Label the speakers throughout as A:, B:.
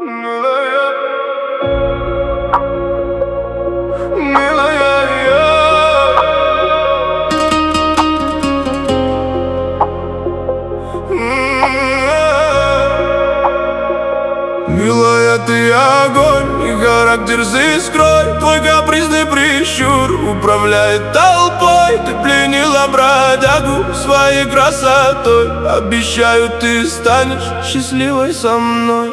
A: Милая, милая, милая, ты огонь и характер с искрой. Твой капризный прищур управляет толпой. Ты пленила бродягу своей красотой. Обещаю, ты станешь счастливой со мной.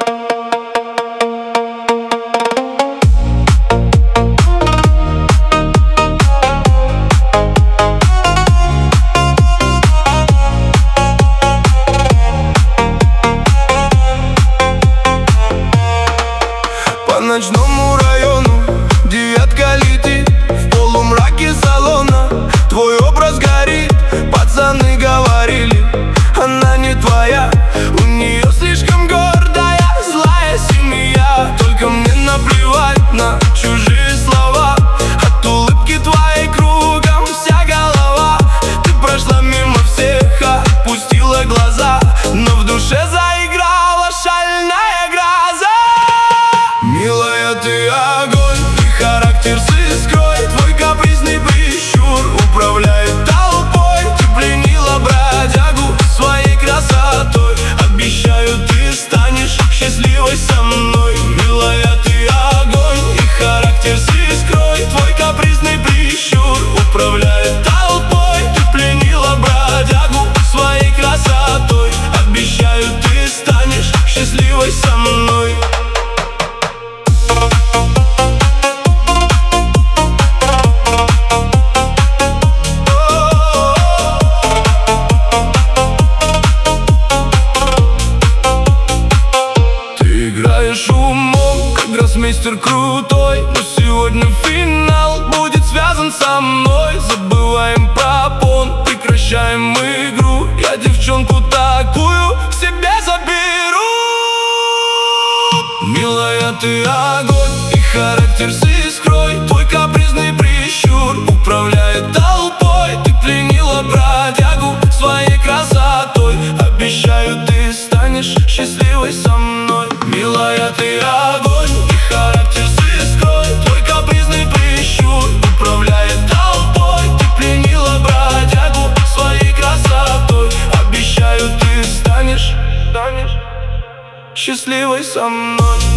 A: По ночному району девятка летит в полумраке салона. Твой образ горит, пацаны говорили, она не твоя. У нее слишком гордая, злая семья. Только мне наплевать на чужие слова. От улыбки твоей кругом вся голова. Ты прошла мимо всех, опустила глаза, но в душе заиграла шальная гроза. Милая, ты огонь и характер с искрой. Твой капризный прищур управляет толпой. Ты пленила бродягу своей красотой. Обещаю, ты станешь счастливой со мной. Милая, ты огонь и характер с искрой. Твой капризный прищур управляет толпой. Ты пленила бродягу своей красотой. Обещаю, ты станешь счастливой со мной. Умом, как гроссмейстер крутой. Но сегодня финал будет связан со мной. Забываем про пон, прекращаем игру. Я девчонку такую к себе заберу. Милая, ты огонь и характер с искрой. Твой капризный прищур управляет толпой. Ты пленила бродягу своей красотой. Обещаю, ты станешь счастливой со мной. Милая, ты огонь и характер с искрой. Твой капризный прищур управляет толпой. Ты пленила бродягу своей красотой. Обещаю, ты станешь счастливой со мной.